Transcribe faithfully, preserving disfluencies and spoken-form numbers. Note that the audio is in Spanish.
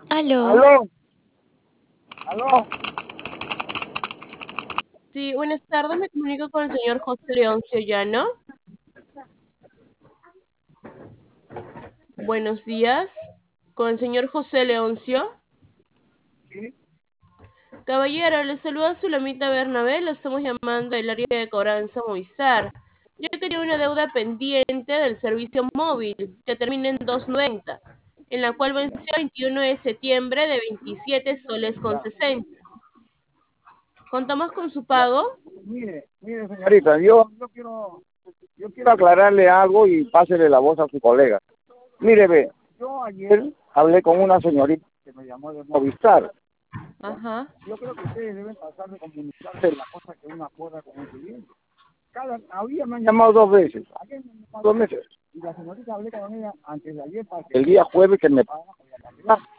Aló. Aló, aló. Sí, buenas tardes. Me comunico con el señor José Leoncio Llano. Buenos días. Con el señor José Leoncio. Sí, Caballero, le saluda Sulamita Bernabé. Lo estamos llamando del área de cobranza Movistar. Ya que tiene una deuda pendiente del servicio móvil que termina en doscientos noventa, en la cual venció el veintiuno de septiembre de veintisiete soles con ya. sesenta. ¿Contamos con su Ya. pago? Mire, mire, señorita, yo, yo quiero, yo quiero aclararle algo y pásele la voz a su colega. Mire, ve, yo ayer hablé con una señorita que me llamó de Movistar. Ajá. Yo creo que ustedes deben pasar de comunicarse la cosa que uno acuerda con un cliente. Cada, había me han llamado dos veces, ayer me han llamado dos veces. Y la señorita hablé con ella antes de ayer para que el día jueves que me pagara.